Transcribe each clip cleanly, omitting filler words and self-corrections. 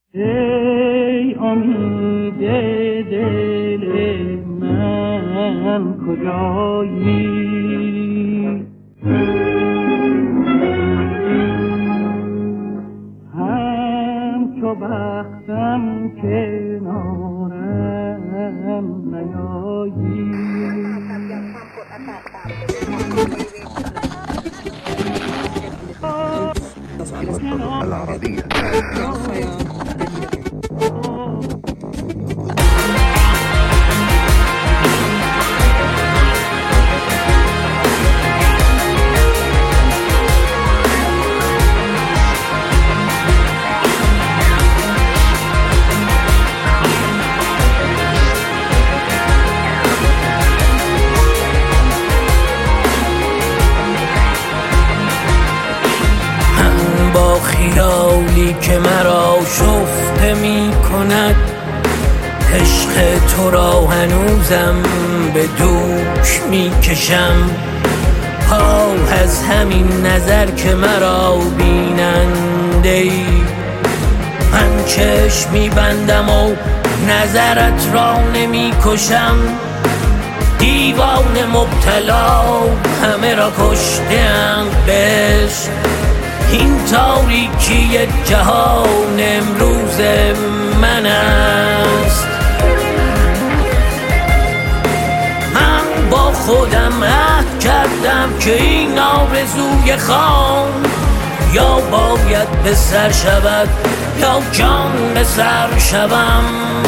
ای امید دل من کجایی، همچو بختم کنارم نیایی. العربية خیالی که مرا شفته می کند، عشق تو را هنوزم به دوش می کشم. از همین نظر که مرا بیننده ای، من چشم می بندم و نظرت را نمی کشم. دیوان مبتلا همه را کشتم بهش، این تاریکی جهان امروز من است. من با خودم عهد کردم که این آرزوی خام یا باید به سر شود یا جان به سر شوم.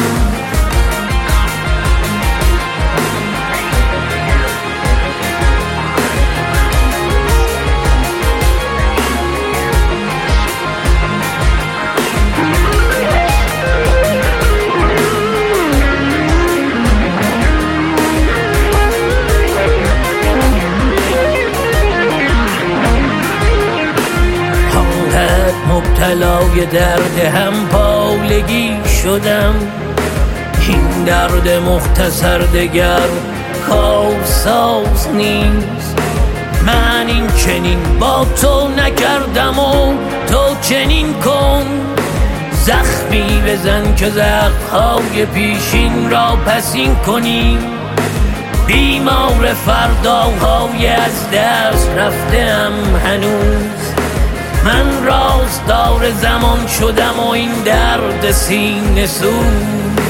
مبتلای درد همپالگی شدم، این درد مختصر دگر کارساز نیست. من این چنین با تو نکردم و تو چنین کن. زخمی بزن که زخم‌های پیشین را پسین کنی. بیمار فرداهای از دست رفتم هنوز، من رازدار زمان شدم و این درد سینه سوز.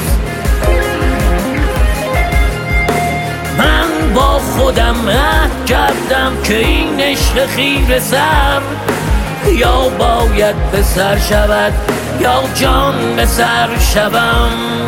من با خودم عهد کردم که این عشق خیره سر یا باید به سر شود یا جان به سر شوم.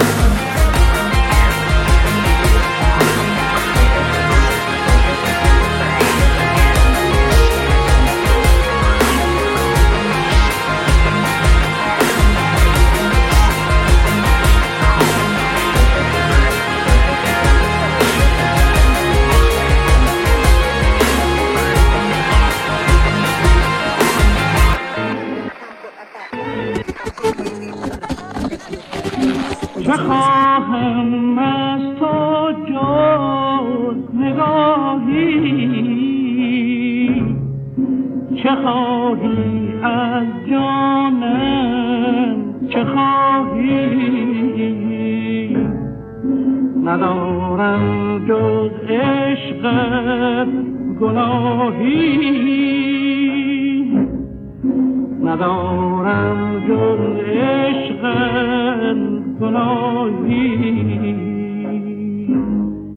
چه خواهم از تو جز نگاهی، چه خواهی از جانم، چه خواهی. ندارم جز عشقت گناهی، ندارم جز عشقت گناهی.